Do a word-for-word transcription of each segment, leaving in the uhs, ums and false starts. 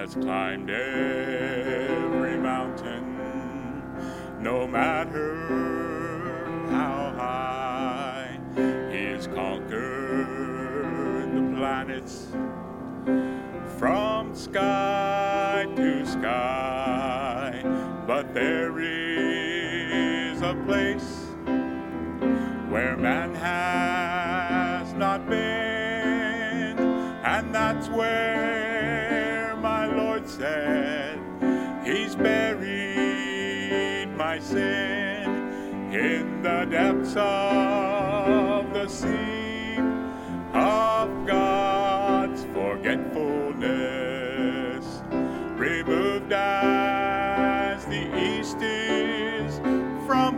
has climbed every mountain, no matter how high. He has conquered the planets from sky to sky. But there is a place where man has not been, and that's where my Lord said He's buried my sin in the depths of the sea of God's forgetfulness, removed as the east is from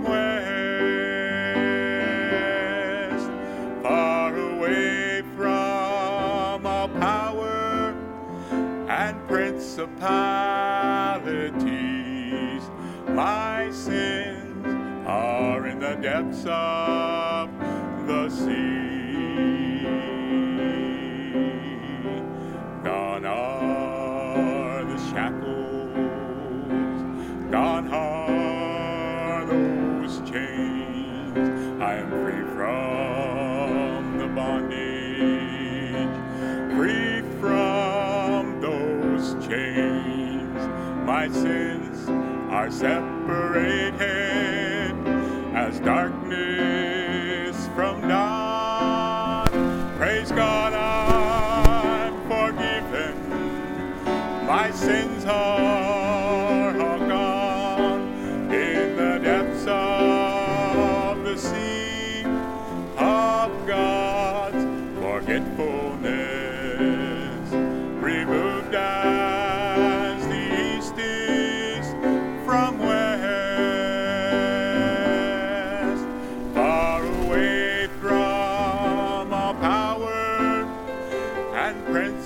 west, far away from all power and principalities. My sins are in the depths of the sea. Gone are the shackles, gone are those chains. I am free from the bondage, free from those chains. My sins are separated as darkness from dawn. Praise God, I'm forgiven. My sins are all gone in the depths of the sea of God's forgetfulness, removed as the east is from west, far away from all power and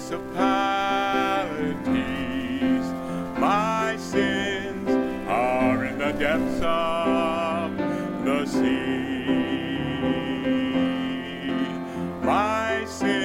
principalities. My sins are in the depths of the sea. My sins